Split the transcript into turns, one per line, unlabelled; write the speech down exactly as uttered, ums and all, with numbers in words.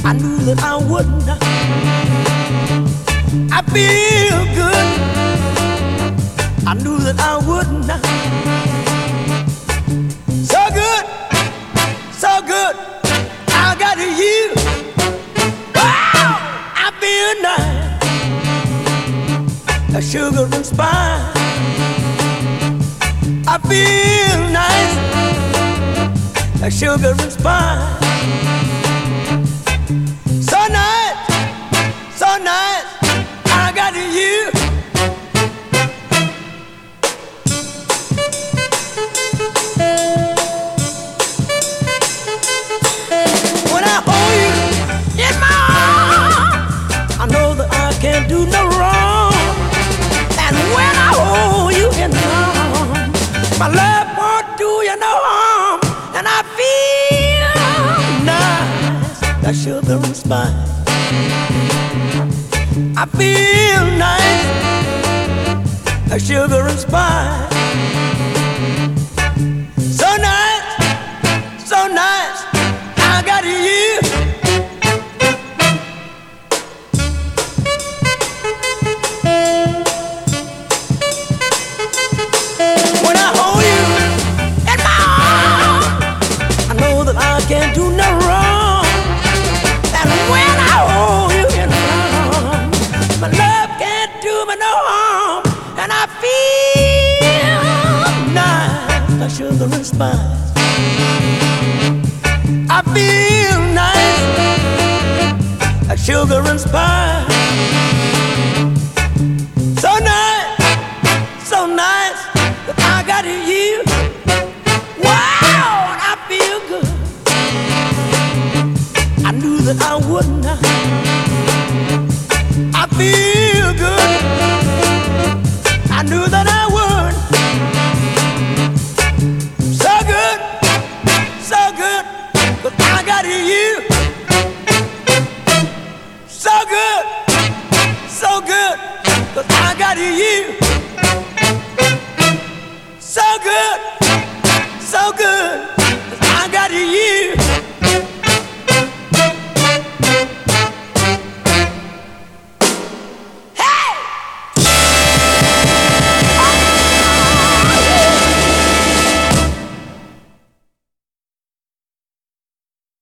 I knew that I wouldn't. I feel good. I knew that I wouldn't. So good, so good. I got you. Wow, I feel nice. A sugar and spice. I feel nice. A sugar and spice. So nice, so nice. I got you. When I hold you in my arms, I know that I can't do no wrong. And when I hold you in my arms, my love won't do you no harm. And I feel nice, that sugar and spice. I feel nice, that sugar and spice. So nice, so nice, I got you. When I hold you in my arms, I know that I can't do no wrong. And when I hold you in my arms, my love can't do me no harm. And I feel nice, like sugar and spice. I feel nice, like sugar and spice. So nice, so nice, that I got you. Wow, and I feel good. I knew that I wouldn't. I feel good. I knew that I would. So good, so good, but I got you. So good, so good, but I got you.